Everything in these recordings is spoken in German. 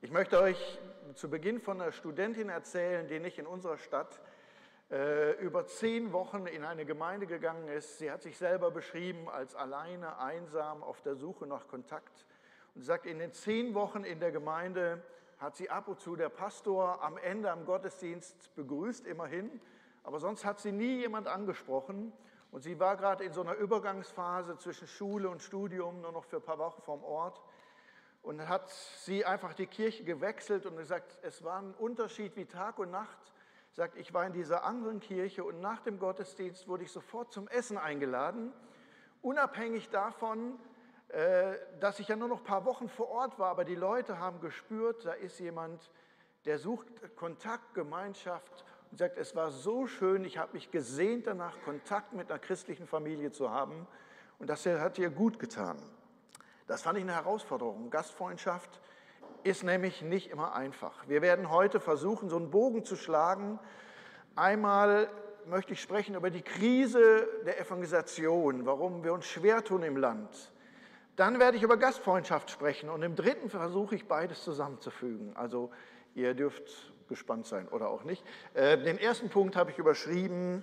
Ich möchte euch zu Beginn von einer Studentin erzählen, die nicht in unserer Stadt über 10 Wochen in eine Gemeinde gegangen ist. Sie hat sich selber beschrieben als alleine, einsam, auf der Suche nach Kontakt. Und sie sagt, in den 10 Wochen in der Gemeinde hat sie ab und zu der Pastor am Ende am Gottesdienst begrüßt, immerhin. Aber sonst hat sie nie jemand angesprochen. Und sie war gerade in so einer Übergangsphase zwischen Schule und Studium, nur noch für ein paar Wochen vom Ort. Und hat sie einfach die Kirche gewechselt und gesagt, es war ein Unterschied wie Tag und Nacht. Sie sagt, ich war in dieser anderen Kirche und nach dem Gottesdienst wurde ich sofort zum Essen eingeladen, unabhängig davon, dass ich ja nur noch ein paar Wochen vor Ort war, aber die Leute haben gespürt, da ist jemand, der sucht Kontakt, Gemeinschaft und sagt, es war so schön, ich habe mich gesehnt danach, Kontakt mit einer christlichen Familie zu haben und das hat ihr gut getan. Das fand ich eine Herausforderung. Gastfreundschaft ist nämlich nicht immer einfach. Wir werden heute versuchen, so einen Bogen zu schlagen. Einmal möchte ich sprechen über die Krise der Evangelisation, warum wir uns schwer tun im Land. Dann werde ich über Gastfreundschaft sprechen und im dritten versuche ich beides zusammenzufügen. Also ihr dürft gespannt sein oder auch nicht. Den ersten Punkt habe ich überschrieben,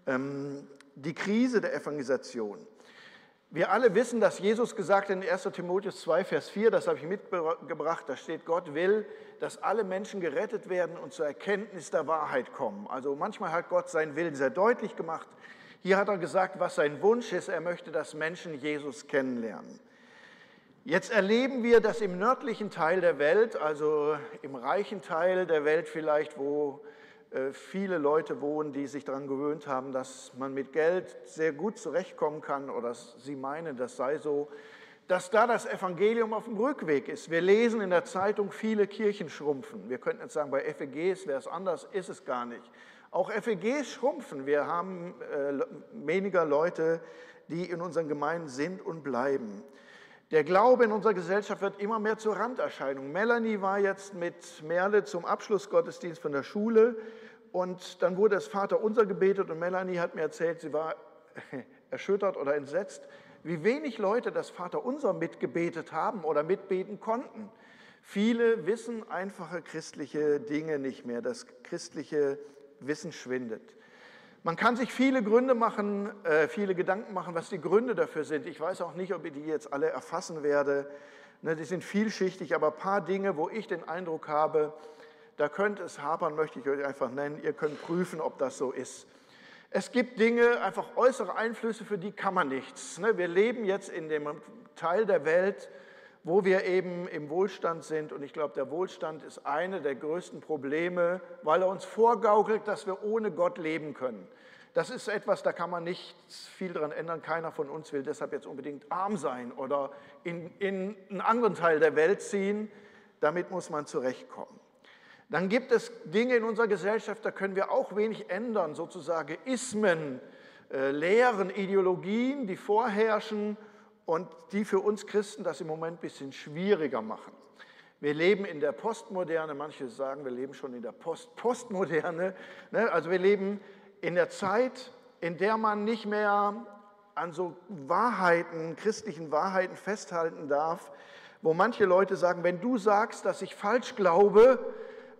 die Krise der Evangelisation. Wir alle wissen, dass Jesus gesagt hat in 1. Timotheus 2, Vers 4, das habe ich mitgebracht, da steht, Gott will, dass alle Menschen gerettet werden und zur Erkenntnis der Wahrheit kommen. Also manchmal hat Gott seinen Willen sehr deutlich gemacht. Hier hat er gesagt, was sein Wunsch ist, er möchte, dass Menschen Jesus kennenlernen. Jetzt erleben wir, dass im nördlichen Teil der Welt, also im reichen Teil der Welt vielleicht, wo viele Leute wohnen, die sich daran gewöhnt haben, dass man mit Geld sehr gut zurechtkommen kann oder sie meinen, das sei so, dass da das Evangelium auf dem Rückweg ist. Wir lesen in der Zeitung, viele Kirchen schrumpfen. Wir könnten jetzt sagen, bei FEGs wäre es anders, ist es gar nicht. Auch FEGs schrumpfen. Wir haben weniger Leute, die in unseren Gemeinden sind und bleiben. Der Glaube in unserer Gesellschaft wird immer mehr zur Randerscheinung. Melanie war jetzt mit Merle zum Abschlussgottesdienst von der Schule und dann wurde das Vaterunser gebetet und Melanie hat mir erzählt, sie war erschüttert oder entsetzt, wie wenig Leute das Vaterunser mitgebetet haben oder mitbeten konnten. Viele wissen einfache christliche Dinge nicht mehr, das christliche Wissen schwindet. Man kann sich viele Gründe machen, viele Gedanken machen, was die Gründe dafür sind. Ich weiß auch nicht, ob ich die jetzt alle erfassen werde. Die sind vielschichtig, aber ein paar Dinge, wo ich den Eindruck habe, da könnte es hapern, möchte ich euch einfach nennen. Ihr könnt prüfen, ob das so ist. Es gibt Dinge, einfach äußere Einflüsse, für die kann man nichts. Wir leben jetzt in dem Teil der Welt, wo wir eben im Wohlstand sind. Und ich glaube, der Wohlstand ist eine der größten Probleme, weil er uns vorgaukelt, dass wir ohne Gott leben können. Das ist etwas, da kann man nicht viel dran ändern. Keiner von uns will deshalb jetzt unbedingt arm sein oder in einen anderen Teil der Welt ziehen. Damit muss man zurechtkommen. Dann gibt es Dinge in unserer Gesellschaft, da können wir auch wenig ändern, sozusagen Ismen, Lehren, Ideologien, die vorherrschen und die für uns Christen das im Moment ein bisschen schwieriger machen. Wir leben in der Postmoderne, manche sagen, wir leben schon in der Postmoderne. Also wir leben in der Zeit, in der man nicht mehr an so Wahrheiten, christlichen Wahrheiten festhalten darf, wo manche Leute sagen, wenn du sagst, dass ich falsch glaube,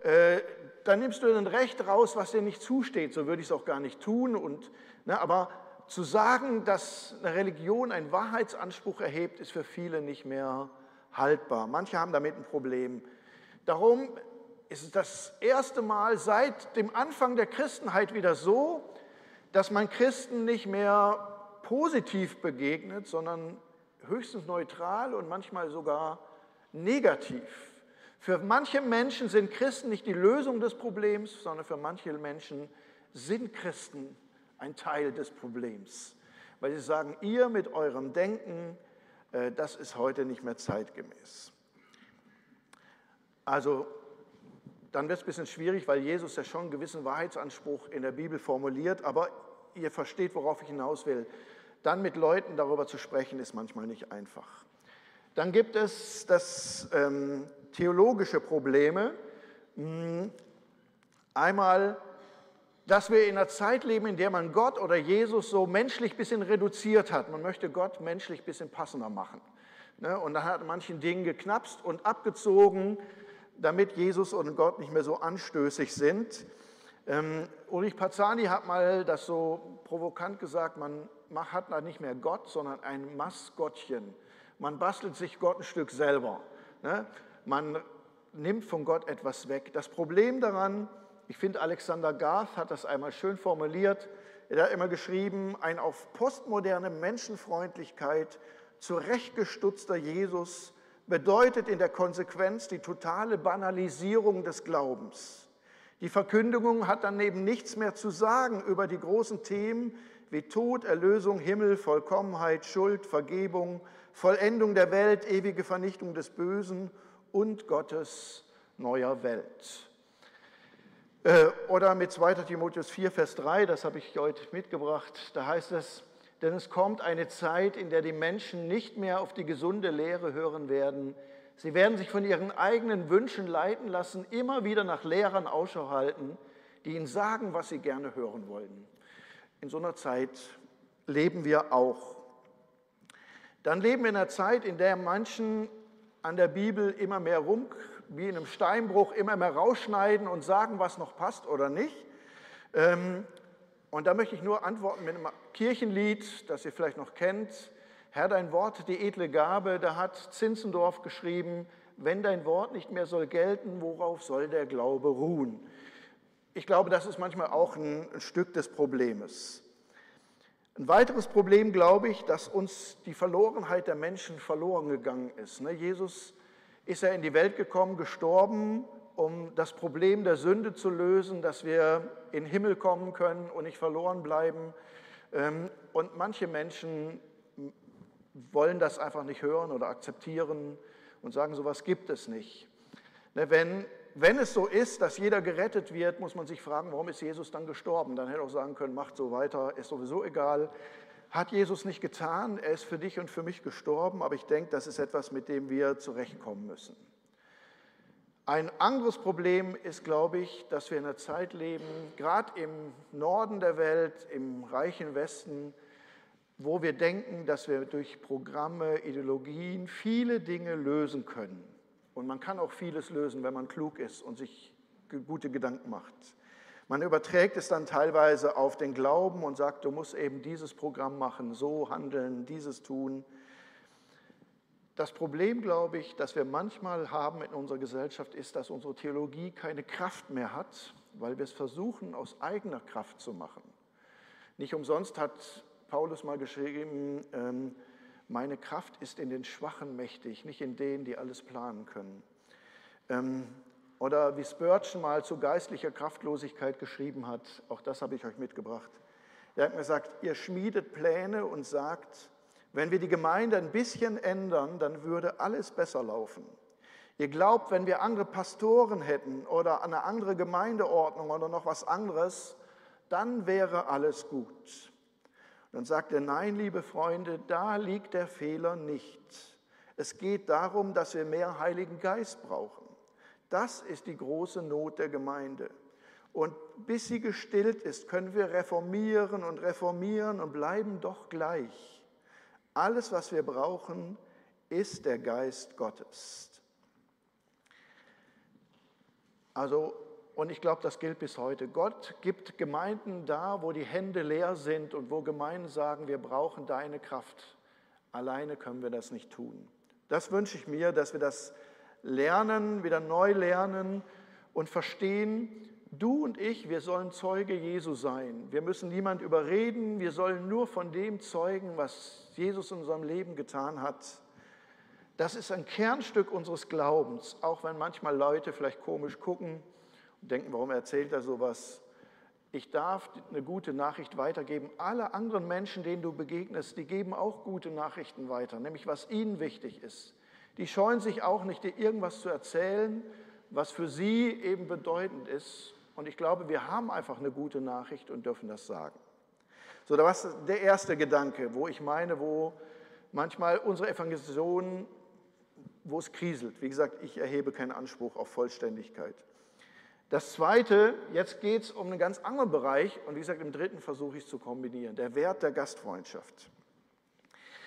dann nimmst du ein Recht raus, was dir nicht zusteht. So würde ich es auch gar nicht tun. Aber zu sagen, dass eine Religion einen Wahrheitsanspruch erhebt, ist für viele nicht mehr haltbar. Manche haben damit ein Problem. Darum ist es das erste Mal seit dem Anfang der Christenheit wieder so, dass man Christen nicht mehr positiv begegnet, sondern höchstens neutral und manchmal sogar negativ. Für manche Menschen sind Christen nicht die Lösung des Problems, sondern für manche Menschen sind Christen ein Teil des Problems, weil sie sagen, ihr mit eurem Denken, das ist heute nicht mehr zeitgemäß. Also dann wird es ein bisschen schwierig, weil Jesus ja schon einen gewissen Wahrheitsanspruch in der Bibel formuliert, aber ihr versteht, worauf ich hinaus will. Dann mit Leuten darüber zu sprechen, ist manchmal nicht einfach. Dann gibt es das theologische Probleme. Einmal, dass wir in einer Zeit leben, in der man Gott oder Jesus so menschlich ein bisschen reduziert hat. Man möchte Gott menschlich ein bisschen passender machen. Und dann hat manchen Dingen geknapst und abgezogen. damit Jesus und Gott nicht mehr so anstößig sind. Ulrich Parzani hat mal das so provokant gesagt, man hat da nicht mehr Gott, sondern ein Maskottchen. Man bastelt sich Gott ein Stück selber. Ne? Man nimmt von Gott etwas weg. Das Problem daran, ich finde, Alexander Garth hat das einmal schön formuliert, er hat immer geschrieben, ein auf postmoderne Menschenfreundlichkeit zurechtgestutzter Jesus bedeutet in der Konsequenz die totale Banalisierung des Glaubens. Die Verkündigung hat dann eben nichts mehr zu sagen über die großen Themen wie Tod, Erlösung, Himmel, Vollkommenheit, Schuld, Vergebung, Vollendung der Welt, ewige Vernichtung des Bösen und Gottes neuer Welt. Oder mit 2. Timotheus 4, Vers 3, das habe ich heute mitgebracht, da heißt es, denn es kommt eine Zeit, in der die Menschen nicht mehr auf die gesunde Lehre hören werden. Sie werden sich von ihren eigenen Wünschen leiten lassen, immer wieder nach Lehrern Ausschau halten, die ihnen sagen, was sie gerne hören wollen. In so einer Zeit leben wir auch. Dann leben wir in einer Zeit, in der Menschen an der Bibel immer mehr wie in einem Steinbruch, immer mehr rausschneiden und sagen, was noch passt oder nicht. Und da möchte ich nur antworten mit einem Kirchenlied, das ihr vielleicht noch kennt. Herr, dein Wort, die edle Gabe, da hat Zinzendorf geschrieben, wenn dein Wort nicht mehr soll gelten, worauf soll der Glaube ruhen? Ich glaube, das ist manchmal auch ein Stück des Problems. Ein weiteres Problem, glaube ich, dass uns die Verlorenheit der Menschen verloren gegangen ist. Jesus ist ja in die Welt gekommen, gestorben, um das Problem der Sünde zu lösen, dass wir in den Himmel kommen können und nicht verloren bleiben. Und manche Menschen wollen das einfach nicht hören oder akzeptieren und sagen, sowas gibt es nicht. Wenn es so ist, dass jeder gerettet wird, muss man sich fragen, warum ist Jesus dann gestorben? Dann hätte er auch sagen können, macht so weiter, ist sowieso egal. Hat Jesus nicht getan, er ist für dich und für mich gestorben, aber ich denke, das ist etwas, mit dem wir zurechtkommen müssen. Ein anderes Problem ist, glaube ich, dass wir in einer Zeit leben, gerade im Norden der Welt, im reichen Westen, wo wir denken, dass wir durch Programme, Ideologien viele Dinge lösen können. Und man kann auch vieles lösen, wenn man klug ist und sich gute Gedanken macht. Man überträgt es dann teilweise auf den Glauben und sagt, du musst eben dieses Programm machen, so handeln, dieses tun. Das Problem, glaube ich, das wir manchmal haben in unserer Gesellschaft, ist, dass unsere Theologie keine Kraft mehr hat, weil wir es versuchen, aus eigener Kraft zu machen. Nicht umsonst hat Paulus mal geschrieben, meine Kraft ist in den Schwachen mächtig, nicht in denen, die alles planen können. Oder wie Spurgeon mal zu geistlicher Kraftlosigkeit geschrieben hat, auch das habe ich euch mitgebracht. Er hat mir gesagt, ihr schmiedet Pläne und sagt, wenn wir die Gemeinde ein bisschen ändern, dann würde alles besser laufen. Ihr glaubt, wenn wir andere Pastoren hätten oder eine andere Gemeindeordnung oder noch was anderes, dann wäre alles gut. Dann sagt er, nein, liebe Freunde, da liegt der Fehler nicht. Es geht darum, dass wir mehr Heiligen Geist brauchen. Das ist die große Not der Gemeinde. Und bis sie gestillt ist, können wir reformieren und bleiben doch gleich. Alles, was wir brauchen, ist der Geist Gottes. Und ich glaube, das gilt bis heute. Gott gibt Gemeinden da, wo die Hände leer sind und wo Gemeinden sagen, wir brauchen deine Kraft. Alleine können wir das nicht tun. Das wünsche ich mir, dass wir das lernen, wieder neu lernen und verstehen, du und ich, wir sollen Zeuge Jesu sein. Wir müssen niemand überreden, wir sollen nur von dem zeugen, was Jesus in unserem Leben getan hat. Das ist ein Kernstück unseres Glaubens, auch wenn manchmal Leute vielleicht komisch gucken und denken, warum erzählt er sowas? Ich darf eine gute Nachricht weitergeben. Alle anderen Menschen, denen du begegnest, die geben auch gute Nachrichten weiter, nämlich was ihnen wichtig ist. Die scheuen sich auch nicht, dir irgendwas zu erzählen, was für sie eben bedeutend ist. Und ich glaube, wir haben einfach eine gute Nachricht und dürfen das sagen. So, das ist der erste Gedanke, wo ich meine, wo manchmal unsere Evangelisation, wo es kriselt. Wie gesagt, ich erhebe keinen Anspruch auf Vollständigkeit. Das Zweite, jetzt geht es um einen ganz anderen Bereich und wie gesagt, im dritten versuche ich es zu kombinieren, der Wert der Gastfreundschaft.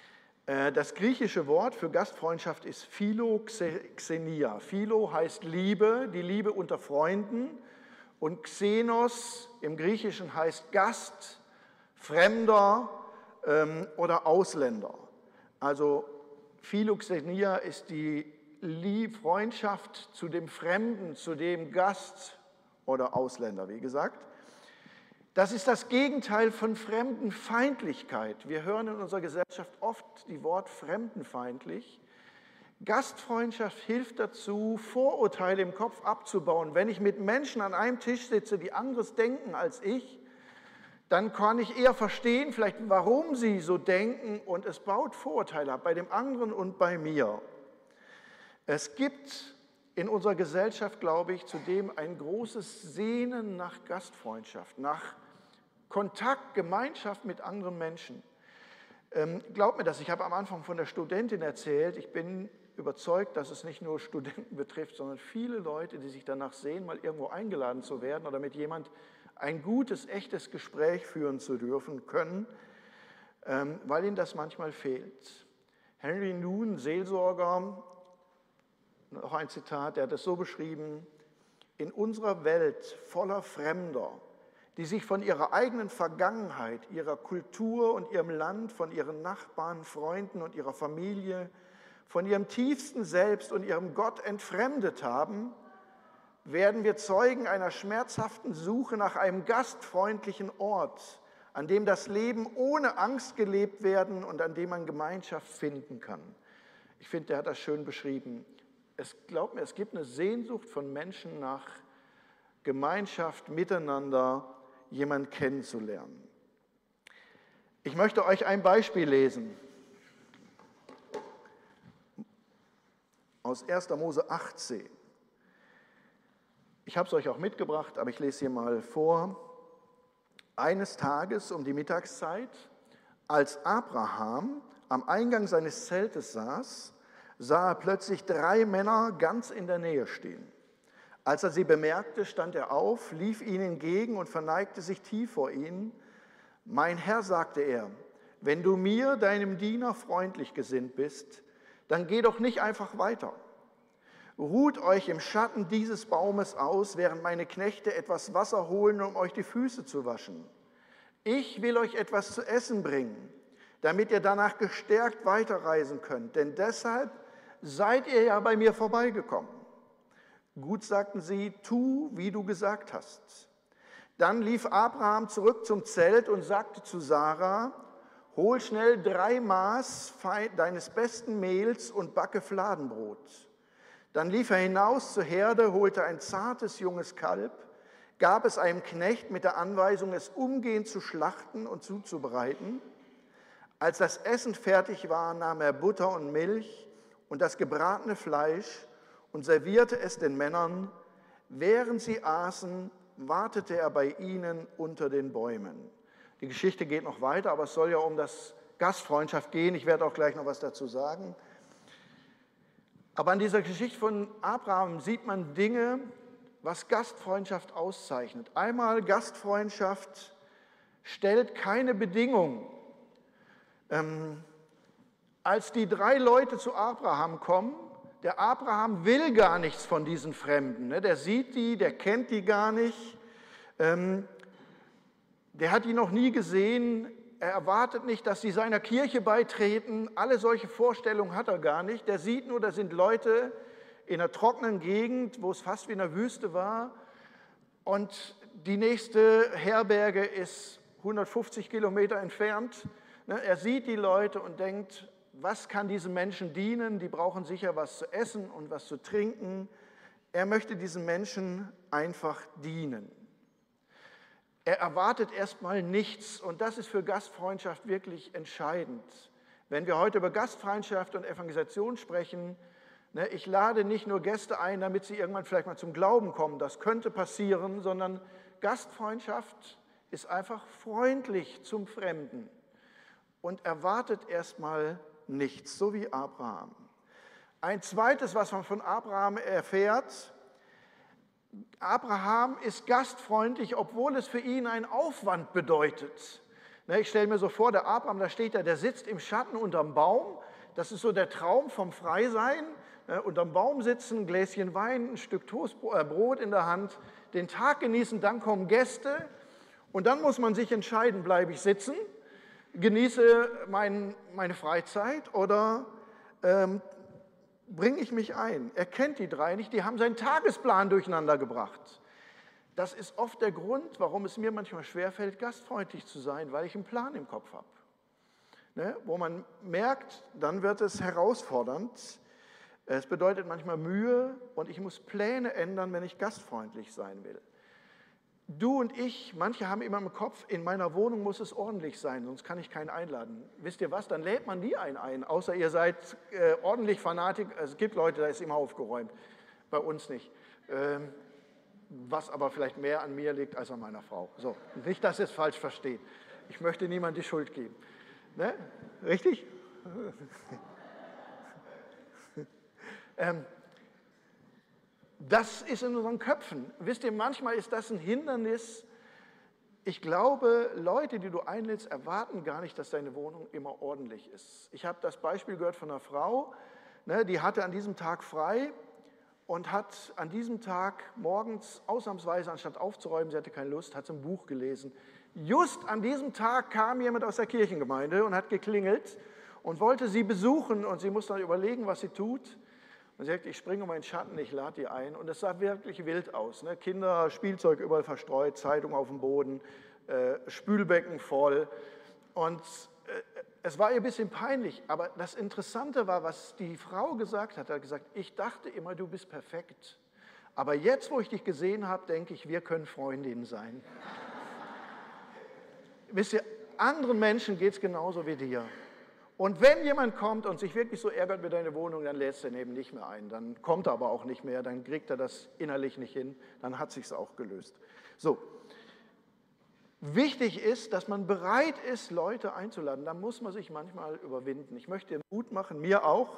Das griechische Wort für Gastfreundschaft ist Philoxenia. Philo heißt Liebe, die Liebe unter Freunden. Und Xenos im Griechischen heißt Gast, Fremder oder Ausländer. Also Philoxenia ist die Freundschaft zu dem Fremden, zu dem Gast oder Ausländer, wie gesagt. Das ist das Gegenteil von Fremdenfeindlichkeit. Wir hören in unserer Gesellschaft oft die Wort fremdenfeindlich. Gastfreundschaft hilft dazu, Vorurteile im Kopf abzubauen. Wenn ich mit Menschen an einem Tisch sitze, die anderes denken als ich, dann kann ich eher verstehen, vielleicht warum sie so denken, und es baut Vorurteile ab bei dem anderen und bei mir. Es gibt in unserer Gesellschaft, glaube ich, zudem ein großes Sehnen nach Gastfreundschaft, nach Kontakt, Gemeinschaft mit anderen Menschen. Glaubt mir das, ich habe am Anfang von der Studentin erzählt. Ich bin überzeugt, dass es nicht nur Studenten betrifft, sondern viele Leute, die sich danach sehen, mal irgendwo eingeladen zu werden oder mit jemand ein gutes, echtes Gespräch führen zu dürfen können, weil ihnen das manchmal fehlt. Henry Noon, Seelsorger, noch ein Zitat, der hat es so beschrieben: In unserer Welt voller Fremder, die sich von ihrer eigenen Vergangenheit, ihrer Kultur und ihrem Land, von ihren Nachbarn, Freunden und ihrer Familie, von ihrem tiefsten Selbst und ihrem Gott entfremdet haben, werden wir Zeugen einer schmerzhaften Suche nach einem gastfreundlichen Ort, an dem das Leben ohne Angst gelebt werden und an dem man Gemeinschaft finden kann. Ich finde, der hat das schön beschrieben. Glaubt mir, es gibt eine Sehnsucht von Menschen nach Gemeinschaft, miteinander, jemanden kennenzulernen. Ich möchte euch ein Beispiel lesen aus 1. Mose 18. Ich habe es euch auch mitgebracht, aber ich lese hier mal vor. Eines Tages um die Mittagszeit, als Abraham am Eingang seines Zeltes saß, sah er plötzlich 3 Männer ganz in der Nähe stehen. Als er sie bemerkte, stand er auf, lief ihnen entgegen und verneigte sich tief vor ihnen. Mein Herr, sagte er, wenn du mir, deinem Diener, freundlich gesinnt bist, dann geh doch nicht einfach weiter. Ruht euch im Schatten dieses Baumes aus, während meine Knechte etwas Wasser holen, um euch die Füße zu waschen. Ich will euch etwas zu essen bringen, damit ihr danach gestärkt weiterreisen könnt, denn deshalb seid ihr ja bei mir vorbeigekommen. Gut, sagten sie, tu, wie du gesagt hast. Dann lief Abraham zurück zum Zelt und sagte zu Sarah, hol schnell 3 Maß deines besten Mehls und backe Fladenbrot. Dann lief er hinaus zur Herde, holte ein zartes junges Kalb, gab es einem Knecht mit der Anweisung, es umgehend zu schlachten und zuzubereiten. Als das Essen fertig war, nahm er Butter und Milch und das gebratene Fleisch und servierte es den Männern. Während sie aßen, wartete er bei ihnen unter den Bäumen. Die Geschichte geht noch weiter, aber es soll ja um das Gastfreundschaft gehen. Ich werde auch gleich noch was dazu sagen. Aber an dieser Geschichte von Abraham sieht man Dinge, was Gastfreundschaft auszeichnet. Einmal, Gastfreundschaft stellt keine Bedingung. Als die 3 Leute zu Abraham kommen, der Abraham will gar nichts von diesen Fremden. Der sieht die, der kennt die gar nicht. Der hat die noch nie gesehen. Er erwartet nicht, dass sie seiner Kirche beitreten. Alle solche Vorstellungen hat er gar nicht. Der sieht nur, da sind Leute in einer trockenen Gegend, wo es fast wie in der Wüste war. Und die nächste Herberge ist 150 Kilometer entfernt. Er sieht die Leute und denkt, was kann diesen Menschen dienen? Die brauchen sicher was zu essen und was zu trinken. Er möchte diesen Menschen einfach dienen. Er erwartet erstmal nichts und das ist für Gastfreundschaft wirklich entscheidend. Wenn wir heute über Gastfreundschaft und Evangelisation sprechen, ich lade nicht nur Gäste ein, damit sie irgendwann vielleicht mal zum Glauben kommen, das könnte passieren, sondern Gastfreundschaft ist einfach freundlich zum Fremden und erwartet erstmal nichts, so wie Abraham. Ein zweites, was man von Abraham erfährt: Abraham ist gastfreundlich, obwohl es für ihn einen Aufwand bedeutet. Ne, ich stelle mir so vor, der Abraham, da steht er, der sitzt im Schatten unterm Baum. Das ist so der Traum vom Freisein. Ne, unterm Baum sitzen, ein Gläschen Wein, ein Stück Brot in der Hand, den Tag genießen, dann kommen Gäste. Und dann muss man sich entscheiden, bleibe ich sitzen, genieße meine Freizeit oder bringe ich mich ein. Er kennt die drei nicht, die haben seinen Tagesplan durcheinander gebracht. Das ist oft der Grund, warum es mir manchmal schwerfällt, gastfreundlich zu sein, weil ich einen Plan im Kopf habe. Ne? Wo man merkt, dann wird es herausfordernd. Es bedeutet manchmal Mühe und ich muss Pläne ändern, wenn ich gastfreundlich sein will. Du und ich, manche haben immer im Kopf, in meiner Wohnung muss es ordentlich sein, sonst kann ich keinen einladen. Wisst ihr was, dann lädt man nie einen ein, außer ihr seid ordentlich Fanatik. Es gibt Leute, da ist immer aufgeräumt, bei uns nicht. Was aber vielleicht mehr an mir liegt als an meiner Frau. So, nicht, dass ihr es falsch versteht. Ich möchte niemandem die Schuld geben. Ne? Richtig? Das ist in unseren Köpfen. Wisst ihr, manchmal ist das ein Hindernis. Ich glaube, Leute, die du einlädst, erwarten gar nicht, dass deine Wohnung immer ordentlich ist. Ich habe das Beispiel gehört von einer Frau, ne, die hatte an diesem Tag frei und hat an diesem Tag morgens ausnahmsweise, anstatt aufzuräumen, sie hatte keine Lust, hat sie ein Buch gelesen. Just an diesem Tag kam jemand aus der Kirchengemeinde und hat geklingelt und wollte sie besuchen und sie musste dann überlegen, was sie tut. Und sie sagt, ich springe um meinen Schatten, ich lade die ein. Und es sah wirklich wild aus. Ne? Kinder, Spielzeug überall verstreut, Zeitung auf dem Boden, Spülbecken voll. Und es war ihr ein bisschen peinlich. Aber das Interessante war, was die Frau gesagt hat. Er hat gesagt, ich dachte immer, du bist perfekt. Aber jetzt, wo ich dich gesehen habe, denke ich, wir können Freundinnen sein. Wisst ihr, anderen Menschen geht es genauso wie dir. Und wenn jemand kommt und sich wirklich so ärgert mit deiner Wohnung, dann lädst du ihn eben nicht mehr ein. Dann kommt er aber auch nicht mehr, dann kriegt er das innerlich nicht hin, dann hat sich's auch gelöst. So, wichtig ist, dass man bereit ist, Leute einzuladen. Da muss man sich manchmal überwinden. Ich möchte dir Mut machen, mir auch,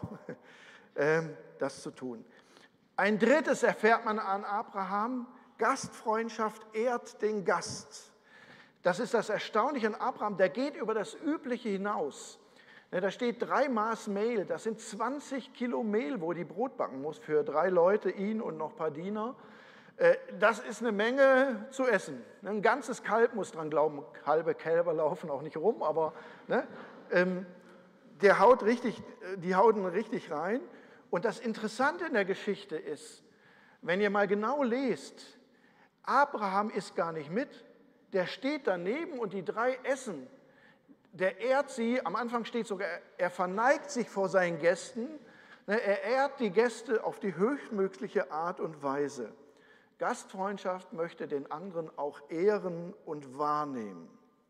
das zu tun. Ein drittes erfährt man an Abraham, Gastfreundschaft ehrt den Gast. Das ist das Erstaunliche an Abraham, der geht über das Übliche hinaus. Da steht 3 Maß Mehl, das sind 20 Kilo Mehl, wo die Brot backen muss für 3 Leute, ihn und noch ein paar Diener. Das ist eine Menge zu essen. Ein ganzes Kalb muss dran glauben, halbe Kälber laufen auch nicht rum, aber ne, die hauen richtig rein. Und das Interessante in der Geschichte ist, wenn ihr mal genau lest, Abraham isst gar nicht mit, der steht daneben und die 3 essen. Der ehrt sie, am Anfang steht sogar, er verneigt sich vor seinen Gästen, er ehrt die Gäste auf die höchstmögliche Art und Weise. Gastfreundschaft möchte den anderen auch ehren und wahrnehmen.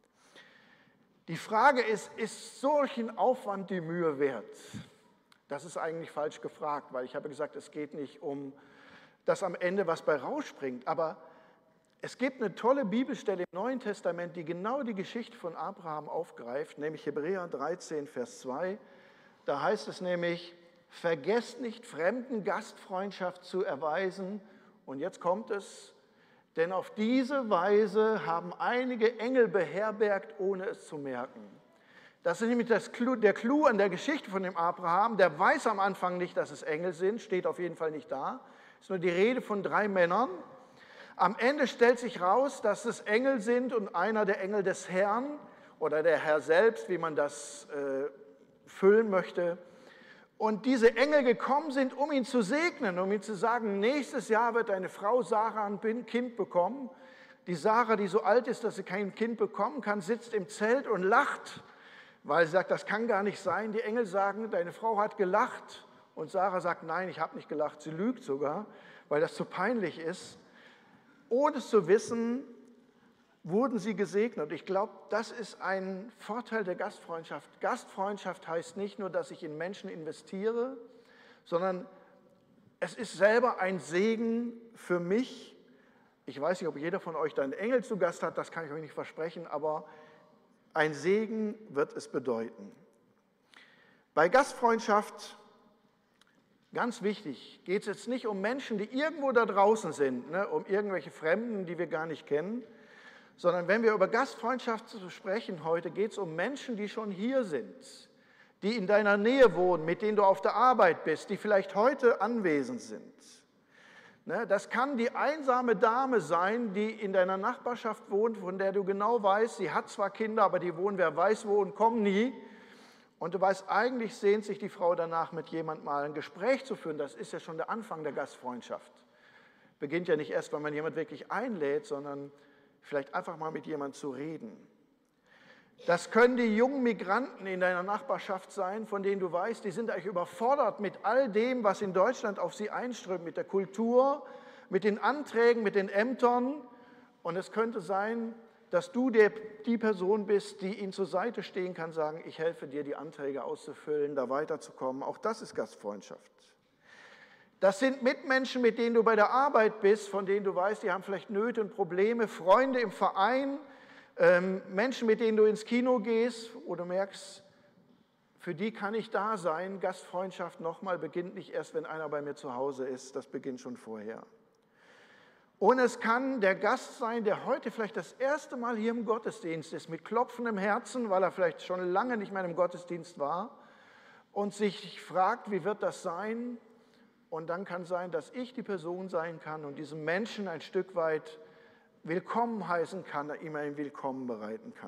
Die Frage ist solchen Aufwand die Mühe wert? Das ist eigentlich falsch gefragt, weil ich habe gesagt, es geht nicht um, dass am Ende was bei rausspringt, aber es gibt eine tolle Bibelstelle im Neuen Testament, die genau die Geschichte von Abraham aufgreift, nämlich Hebräer 13, Vers 2. Da heißt es nämlich, vergesst nicht, Fremden Gastfreundschaft zu erweisen. Und jetzt kommt es, denn auf diese Weise haben einige Engel beherbergt, ohne es zu merken. Das ist nämlich der Clou an der Geschichte von dem Abraham. Der weiß am Anfang nicht, dass es Engel sind, steht auf jeden Fall nicht da. Es ist nur die Rede von 3 Männern. Am Ende stellt sich raus, dass es Engel sind und einer der Engel des Herrn oder der Herr selbst, wie man das füllen möchte. Und diese Engel gekommen sind, um ihn zu segnen, um ihm zu sagen, nächstes Jahr wird deine Frau Sarah ein Kind bekommen. Die Sarah, die so alt ist, dass sie kein Kind bekommen kann, sitzt im Zelt und lacht, weil sie sagt, das kann gar nicht sein. Die Engel sagen, deine Frau hat gelacht. Und Sarah sagt, nein, ich habe nicht gelacht. Sie lügt sogar, weil das zu peinlich ist. Ohne es zu wissen, wurden sie gesegnet. Ich glaube, das ist ein Vorteil der Gastfreundschaft. Gastfreundschaft heißt nicht nur, dass ich in Menschen investiere, sondern es ist selber ein Segen für mich. Ich weiß nicht, ob jeder von euch da einen Engel zu Gast hat, das kann ich euch nicht versprechen, aber ein Segen wird es bedeuten. Bei Gastfreundschaft, ganz wichtig, geht es jetzt nicht um Menschen, die irgendwo da draußen sind, ne, um irgendwelche Fremden, die wir gar nicht kennen, sondern wenn wir über Gastfreundschaft sprechen heute, geht es um Menschen, die schon hier sind, die in deiner Nähe wohnen, mit denen du auf der Arbeit bist, die vielleicht heute anwesend sind. Das kann die einsame Dame sein, die in deiner Nachbarschaft wohnt, von der du genau weißt, sie hat zwar Kinder, aber die wohnen wer weiß wo und kommen nie. Und du weißt, eigentlich sehnt sich die Frau danach, mit jemandem mal ein Gespräch zu führen. Das ist ja schon der Anfang der Gastfreundschaft. Beginnt ja nicht erst, wenn man jemand wirklich einlädt, sondern vielleicht einfach mal mit jemandem zu reden. Das können die jungen Migranten in deiner Nachbarschaft sein, von denen du weißt, die sind eigentlich überfordert mit all dem, was in Deutschland auf sie einströmt, mit der Kultur, mit den Anträgen, mit den Ämtern. Und es könnte sein, dass du die Person bist, die ihnen zur Seite stehen kann, sagen, ich helfe dir, die Anträge auszufüllen, da weiterzukommen. Auch das ist Gastfreundschaft. Das sind Mitmenschen, mit denen du bei der Arbeit bist, von denen du weißt, die haben vielleicht Nöte und Probleme, Freunde im Verein, Menschen, mit denen du ins Kino gehst, wo du merkst, für die kann ich da sein. Gastfreundschaft nochmal beginnt nicht erst, wenn einer bei mir zu Hause ist, das beginnt schon vorher. Und es kann der Gast sein, der heute vielleicht das erste Mal hier im Gottesdienst ist, mit klopfendem Herzen, weil er vielleicht schon lange nicht mehr im Gottesdienst war und sich fragt, wie wird das sein? Und dann kann sein, dass ich die Person sein kann und diesem Menschen ein Stück weit willkommen heißen kann, ihm ein Willkommen bereiten kann.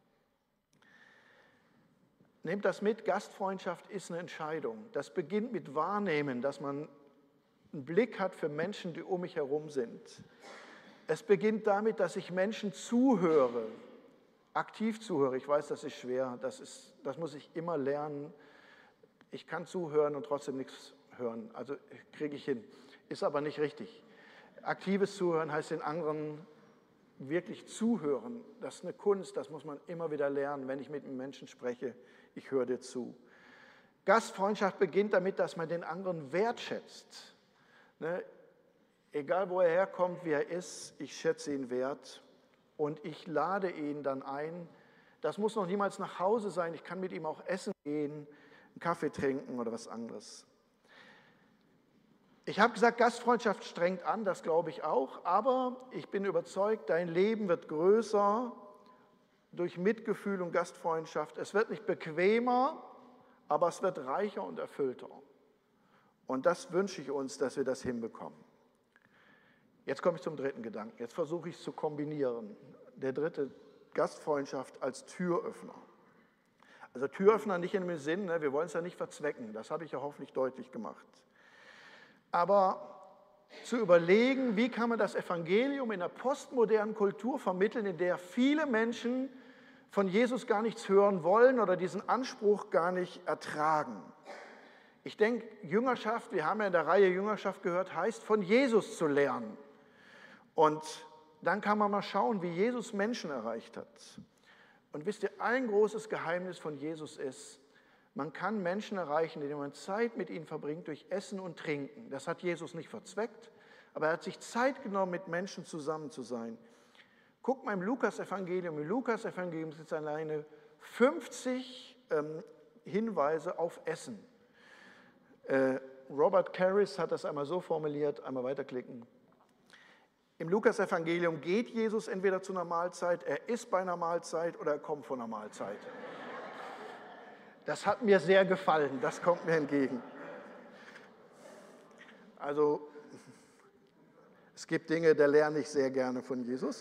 Nehmt das mit, Gastfreundschaft ist eine Entscheidung. Das beginnt mit Wahrnehmen, dass man einen Blick hat für Menschen, die um mich herum sind. Es beginnt damit, dass ich Menschen zuhöre, aktiv zuhöre. Ich weiß, das ist schwer, das muss ich immer lernen. Ich kann zuhören und trotzdem nichts hören, also kriege ich hin. Ist aber nicht richtig. Aktives Zuhören heißt den anderen wirklich zuhören. Das ist eine Kunst, das muss man immer wieder lernen, wenn ich mit einem Menschen spreche. Ich höre dir zu. Gastfreundschaft beginnt damit, dass man den anderen wertschätzt. Egal, wo er herkommt, wie er ist, ich schätze ihn wert und ich lade ihn dann ein. Das muss noch niemals nach Hause sein. Ich kann mit ihm auch essen gehen, einen Kaffee trinken oder was anderes. Ich habe gesagt, Gastfreundschaft strengt an, das glaube ich auch, aber ich bin überzeugt, dein Leben wird größer durch Mitgefühl und Gastfreundschaft. Es wird nicht bequemer, aber es wird reicher und erfüllter. Und das wünsche ich uns, dass wir das hinbekommen. Jetzt komme ich zum dritten Gedanken. Jetzt versuche ich es zu kombinieren. Der dritte, Gastfreundschaft als Türöffner. Also Türöffner nicht in dem Sinn, wir wollen es ja nicht verzwecken, das habe ich ja hoffentlich deutlich gemacht. Aber zu überlegen, wie kann man das Evangelium in der postmodernen Kultur vermitteln, in der viele Menschen von Jesus gar nichts hören wollen oder diesen Anspruch gar nicht ertragen. Ich denke, Jüngerschaft, wir haben ja in der Reihe Jüngerschaft gehört, heißt von Jesus zu lernen. Und dann kann man mal schauen, wie Jesus Menschen erreicht hat. Und wisst ihr, ein großes Geheimnis von Jesus ist, man kann Menschen erreichen, indem man Zeit mit ihnen verbringt durch Essen und Trinken. Das hat Jesus nicht verzweckt, aber er hat sich Zeit genommen, mit Menschen zusammen zu sein. Guckt mal im Lukas-Evangelium. Im Lukas-Evangelium sind alleine 50 Hinweise auf Essen. Robert Karris hat das einmal so formuliert, einmal weiterklicken. Im Lukas-Evangelium geht Jesus entweder zu einer Mahlzeit, er isst bei einer Mahlzeit oder er kommt von einer Mahlzeit. Das hat mir sehr gefallen, das kommt mir entgegen. Also, es gibt Dinge, da lerne ich sehr gerne von Jesus.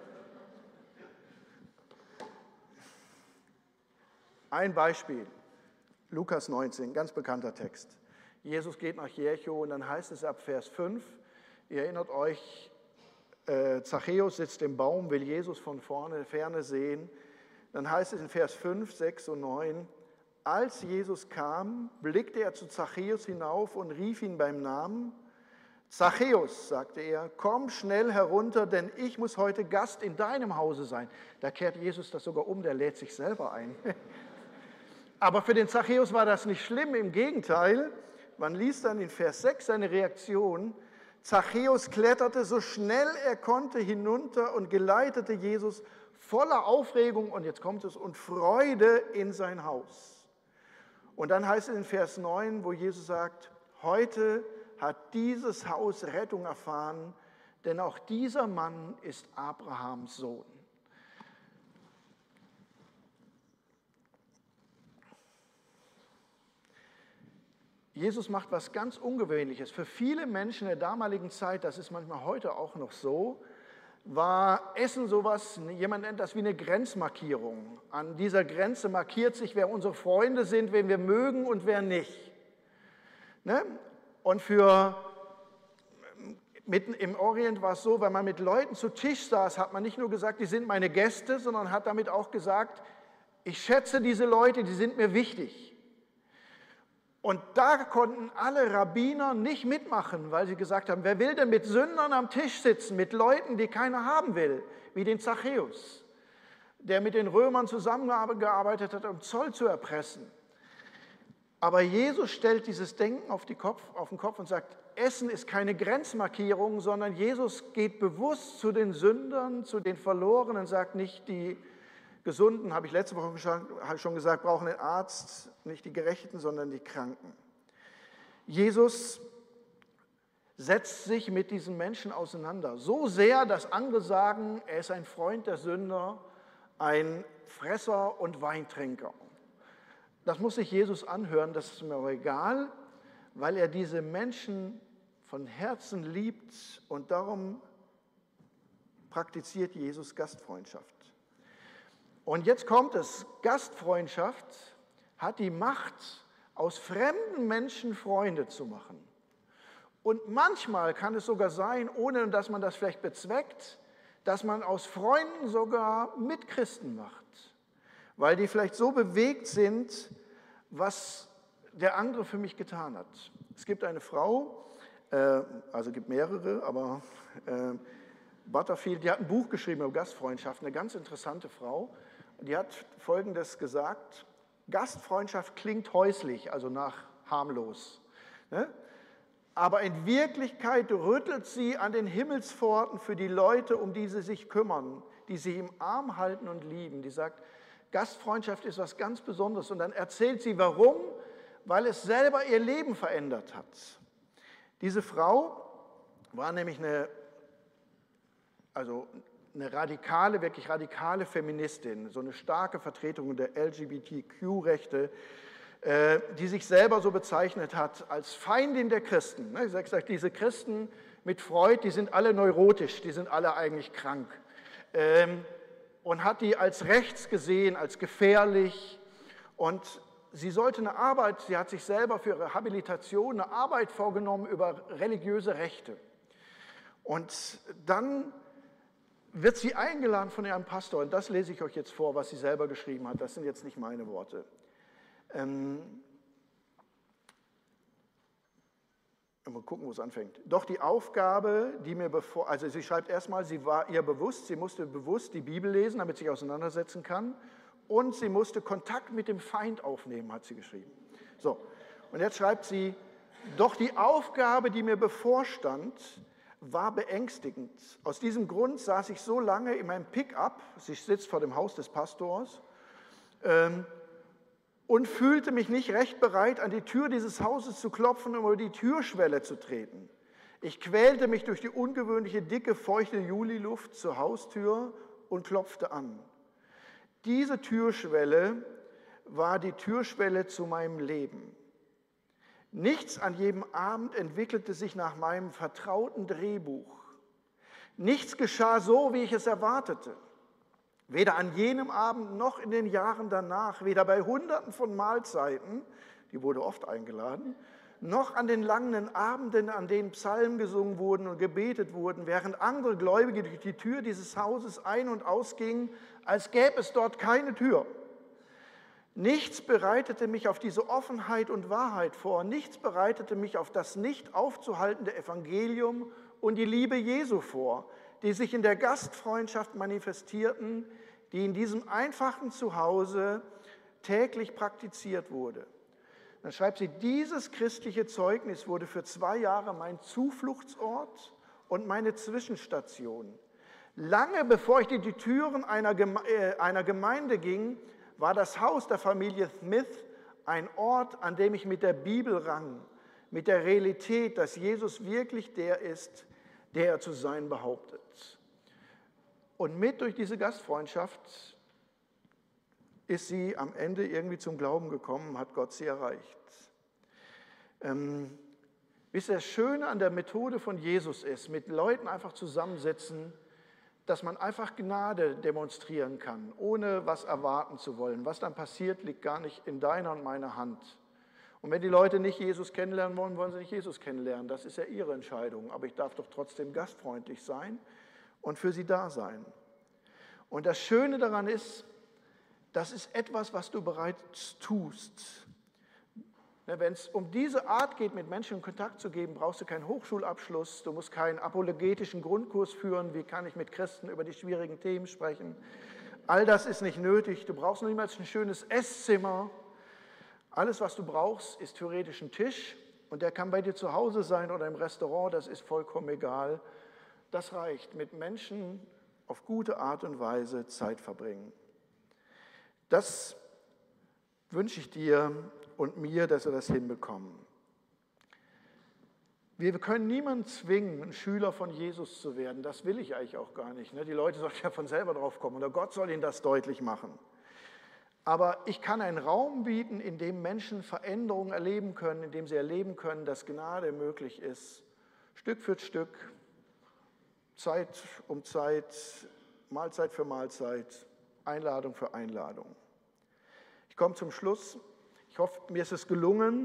Ein Beispiel, Lukas 19, ganz bekannter Text. Jesus geht nach Jericho und dann heißt es ab Vers 5, ihr erinnert euch, Zachäus sitzt im Baum, will Jesus von ferne sehen. Dann heißt es in Vers 5, 6 und 9, als Jesus kam, blickte er zu Zachäus hinauf und rief ihn beim Namen. Zachäus, sagte er, komm schnell herunter, denn ich muss heute Gast in deinem Hause sein. Da kehrt Jesus das sogar um, der lädt sich selber ein. Aber für den Zachäus war das nicht schlimm, im Gegenteil. Man liest dann in Vers 6 seine Reaktion. Zachäus kletterte so schnell er konnte hinunter und geleitete Jesus voller Aufregung, und jetzt kommt es, und Freude in sein Haus. Und dann heißt es in Vers 9, wo Jesus sagt, heute hat dieses Haus Rettung erfahren, denn auch dieser Mann ist Abrahams Sohn. Jesus macht was ganz Ungewöhnliches. Für viele Menschen der damaligen Zeit, das ist manchmal heute auch noch so, war Essen sowas, jemand nennt das wie eine Grenzmarkierung. An dieser Grenze markiert sich, wer unsere Freunde sind, wen wir mögen und wer nicht. Ne? Und mitten im Orient war es so, wenn man mit Leuten zu Tisch saß, hat man nicht nur gesagt, die sind meine Gäste, sondern hat damit auch gesagt, ich schätze diese Leute, die sind mir wichtig. Und da konnten alle Rabbiner nicht mitmachen, weil sie gesagt haben, wer will denn mit Sündern am Tisch sitzen, mit Leuten, die keiner haben will, wie den Zachäus, der mit den Römern zusammengearbeitet hat, um Zoll zu erpressen. Aber Jesus stellt dieses Denken auf den Kopf und sagt, Essen ist keine Grenzmarkierung, sondern Jesus geht bewusst zu den Sündern, zu den Verlorenen, sagt nicht die Gesunden, habe ich letzte Woche schon gesagt, brauchen den Arzt, nicht die Gerechten, sondern die Kranken. Jesus setzt sich mit diesen Menschen auseinander, so sehr, dass andere sagen, er ist ein Freund der Sünder, ein Fresser und Weintrinker. Das muss sich Jesus anhören, das ist mir aber egal, weil er diese Menschen von Herzen liebt und darum praktiziert Jesus Gastfreundschaft. Und jetzt kommt es, Gastfreundschaft hat die Macht, aus fremden Menschen Freunde zu machen. Und manchmal kann es sogar sein, ohne dass man das vielleicht bezweckt, dass man aus Freunden sogar Mitchristen macht, weil die vielleicht so bewegt sind, was der andere für mich getan hat. Es gibt eine Frau, also gibt mehrere, aber Butterfield, die hat ein Buch geschrieben über Gastfreundschaft, eine ganz interessante Frau. Die hat Folgendes gesagt, Gastfreundschaft klingt häuslich, also nach harmlos. Ne? Aber in Wirklichkeit rüttelt sie an den Himmelspforten für die Leute, um die sie sich kümmern, die sie im Arm halten und lieben. Die sagt, Gastfreundschaft ist was ganz Besonderes. Und dann erzählt sie, warum? Weil es selber ihr Leben verändert hat. Diese Frau war nämlich eine radikale, wirklich radikale Feministin, so eine starke Vertretung der LGBTQ-Rechte, die sich selber so bezeichnet hat als Feindin der Christen. Sie hat gesagt, diese Christen mit Freud, die sind alle neurotisch, die sind alle eigentlich krank. Und hat die als rechts gesehen, als gefährlich. Und sie sollte eine Arbeit, sie hat sich selber für ihre Habilitation eine Arbeit vorgenommen über religiöse Rechte. Und dann wird sie eingeladen von ihrem Pastor, und das lese ich euch jetzt vor, was sie selber geschrieben hat, das sind jetzt nicht meine Worte. Mal gucken, wo es anfängt. Doch die Aufgabe, die mir also sie schreibt erstmal, sie war ihr bewusst, sie musste bewusst die Bibel lesen, damit sie sich auseinandersetzen kann, und sie musste Kontakt mit dem Feind aufnehmen, hat sie geschrieben. So, und jetzt schreibt sie, doch die Aufgabe, die mir bevorstand, war beängstigend. Aus diesem Grund saß ich so lange in meinem Pick-up, sie sitzt vor dem Haus des Pastors, und fühlte mich nicht recht bereit, an die Tür dieses Hauses zu klopfen, um über die Türschwelle zu treten. Ich quälte mich durch die ungewöhnliche, dicke, feuchte Juliluft zur Haustür und klopfte an. Diese Türschwelle war die Türschwelle zu meinem Leben. Nichts an jedem Abend entwickelte sich nach meinem vertrauten Drehbuch. Nichts geschah so, wie ich es erwartete. Weder an jenem Abend noch in den Jahren danach, weder bei Hunderten von Mahlzeiten, die wurde oft eingeladen, noch an den langen Abenden, an denen Psalmen gesungen wurden und gebetet wurden, während andere Gläubige durch die Tür dieses Hauses ein- und ausgingen, als gäbe es dort keine Tür. Nichts bereitete mich auf diese Offenheit und Wahrheit vor, nichts bereitete mich auf das nicht aufzuhaltende Evangelium und die Liebe Jesu vor, die sich in der Gastfreundschaft manifestierten, die in diesem einfachen Zuhause täglich praktiziert wurde. Dann schreibt sie, dieses christliche Zeugnis wurde für 2 Jahre mein Zufluchtsort und meine Zwischenstation. Lange bevor ich in die Türen einer Gemeinde ging, war das Haus der Familie Smith ein Ort, an dem ich mit der Bibel rang, mit der Realität, dass Jesus wirklich der ist, der er zu sein behauptet. Und mit durch diese Gastfreundschaft ist sie am Ende irgendwie zum Glauben gekommen, hat Gott sie erreicht. Wisst ihr, das Schöne an der Methode von Jesus ist, mit Leuten einfach zusammensitzen, dass man einfach Gnade demonstrieren kann, ohne was erwarten zu wollen. Was dann passiert, liegt gar nicht in deiner und meiner Hand. Und wenn die Leute nicht Jesus kennenlernen wollen, wollen sie nicht Jesus kennenlernen. Das ist ja ihre Entscheidung. Aber ich darf doch trotzdem gastfreundlich sein und für sie da sein. Und das Schöne daran ist, das ist etwas, was du bereits tust. Wenn es um diese Art geht, mit Menschen in Kontakt zu geben, brauchst du keinen Hochschulabschluss, du musst keinen apologetischen Grundkurs führen, wie kann ich mit Christen über die schwierigen Themen sprechen. All das ist nicht nötig, du brauchst noch niemals ein schönes Esszimmer. Alles, was du brauchst, ist theoretisch ein Tisch und der kann bei dir zu Hause sein oder im Restaurant, das ist vollkommen egal. Das reicht, mit Menschen auf gute Art und Weise Zeit verbringen. Das wünsche ich dir und mir, dass wir das hinbekommen. Wir können niemanden zwingen, ein Schüler von Jesus zu werden. Das will ich eigentlich auch gar nicht. Die Leute sollen ja von selber drauf kommen oder Gott soll ihnen das deutlich machen. Aber ich kann einen Raum bieten, in dem Menschen Veränderungen erleben können, in dem sie erleben können, dass Gnade möglich ist. Stück für Stück, Zeit um Zeit, Mahlzeit für Mahlzeit, Einladung für Einladung. Ich komme zum Schluss. Ich hoffe, mir ist es gelungen,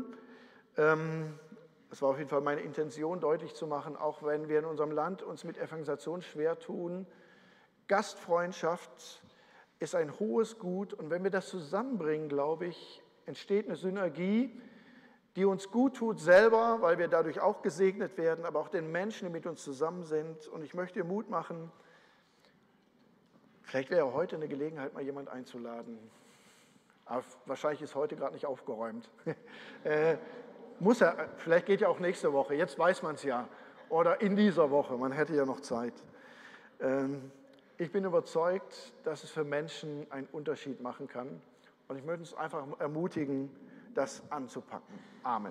es war auf jeden Fall meine Intention, deutlich zu machen, auch wenn wir in unserem Land uns mit Evangelisation schwer tun, Gastfreundschaft ist ein hohes Gut und wenn wir das zusammenbringen, glaube ich, entsteht eine Synergie, die uns gut tut selber, weil wir dadurch auch gesegnet werden, aber auch den Menschen, die mit uns zusammen sind. Und ich möchte dir Mut machen, vielleicht wäre heute eine Gelegenheit, mal jemand einzuladen. Aber wahrscheinlich ist heute gerade nicht aufgeräumt. Muss er, vielleicht geht ja auch nächste Woche, jetzt weiß man es ja. Oder in dieser Woche, man hätte ja noch Zeit. Ich bin überzeugt, dass es für Menschen einen Unterschied machen kann. Und ich möchte uns einfach ermutigen, das anzupacken. Amen.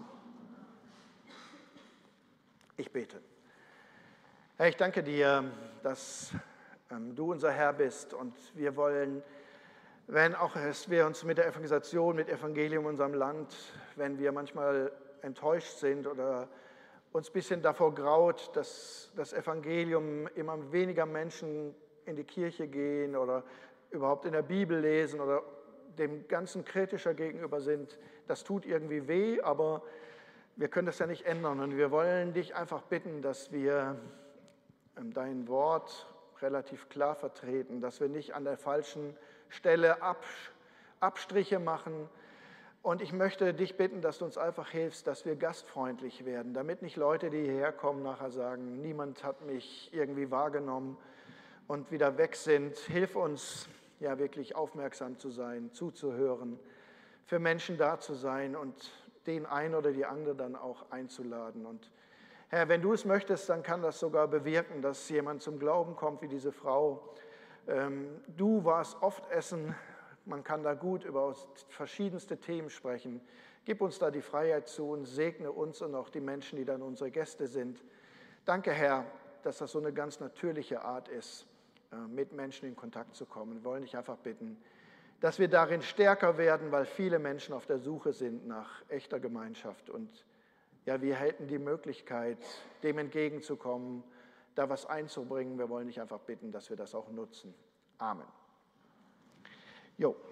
Ich bete. Herr, ich danke dir, dass du unser Herr bist und wir wollen, wenn auch wir uns mit der Evangelisation, mit Evangelium in unserem Land, wenn wir manchmal enttäuscht sind oder uns ein bisschen davor graut, dass das Evangelium immer weniger Menschen in die Kirche gehen oder überhaupt in der Bibel lesen oder dem Ganzen kritischer gegenüber sind, das tut irgendwie weh, aber wir können das ja nicht ändern. Und wir wollen dich einfach bitten, dass wir dein Wort relativ klar vertreten, dass wir nicht an der falschen Stelle Abstriche machen. Und ich möchte dich bitten, dass du uns einfach hilfst, dass wir gastfreundlich werden, damit nicht Leute, die hierher kommen, nachher sagen, niemand hat mich irgendwie wahrgenommen und wieder weg sind. Hilf uns, ja wirklich aufmerksam zu sein, zuzuhören, für Menschen da zu sein und den einen oder die andere dann auch einzuladen. Und Herr, wenn du es möchtest, dann kann das sogar bewirken, dass jemand zum Glauben kommt wie diese Frau. Du warst oft essen, man kann da gut über verschiedenste Themen sprechen. Gib uns da die Freiheit zu und segne uns und auch die Menschen, die dann unsere Gäste sind. Danke, Herr, dass das so eine ganz natürliche Art ist, mit Menschen in Kontakt zu kommen. Wir wollen dich einfach bitten, dass wir darin stärker werden, weil viele Menschen auf der Suche sind nach echter Gemeinschaft. Und ja, wir hätten die Möglichkeit, dem entgegenzukommen, da was einzubringen. Wir wollen dich einfach bitten, dass wir das auch nutzen. Amen. Jo.